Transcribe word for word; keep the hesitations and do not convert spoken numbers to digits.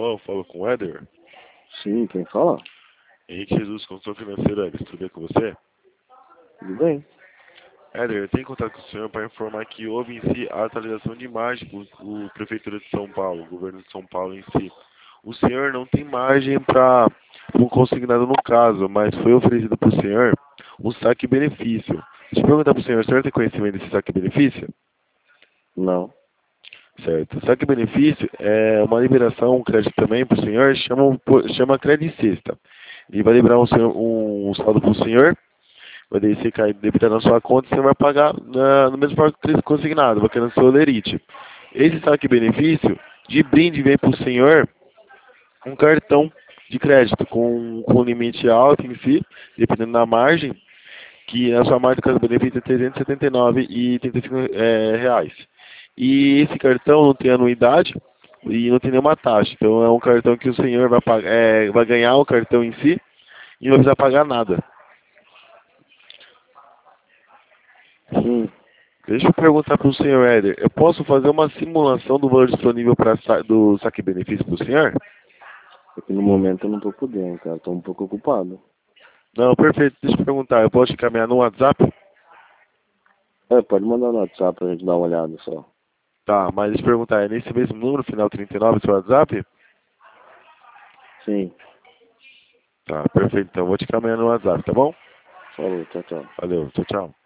Alô, falo com o Éder. Sim, quem fala? Henrique Jesus, consultor financeiro, Éder. Tudo bem com você? Tudo bem. Éder, eu tenho contato com o senhor para informar que houve em si a atualização de imagem com o Prefeitura de São Paulo, o governo de São Paulo em si. O senhor não tem margem para um consignado no caso, mas foi oferecido para o senhor um saque benefício. Deixa eu perguntar para o senhor, o senhor tem conhecimento desse saque benefício? Não. Certo. Saque benefício é uma liberação, um crédito também para o senhor, chama, chama crédito sexta. Ele vai liberar um, senhor, um saldo para o senhor, vai descer, cair, debitar na sua conta e você vai pagar na, no mesmo forma que consignado, vai querer no seu lerite. Esse saque benefício, de brinde, vem para o senhor um cartão de crédito com, com limite alto em si, dependendo da margem, que a sua margem do benefício é trezentos e setenta e nove reais e trinta e cinco é, reais. E esse cartão não tem anuidade e não tem nenhuma taxa. Então é um cartão que o senhor vai, pagar, é, vai ganhar o cartão em si e não vai precisar pagar nada. Sim. Deixa eu perguntar para o senhor Éder, eu posso fazer uma simulação do valor disponível para do saque benefício para o senhor? Aqui no momento eu não tô podendo, cara. Tô um pouco ocupado. Não, perfeito. Deixa eu perguntar, eu posso te encaminhar no WhatsApp? É, pode mandar no WhatsApp pra gente dar uma olhada só. Tá, mas deixa eu perguntar, é nesse mesmo número, final trinta e nove, seu WhatsApp? Sim. Tá, perfeito. Então, vou te encaminhar no WhatsApp, tá bom? Falou, tchau, tchau. Valeu, tchau, tchau.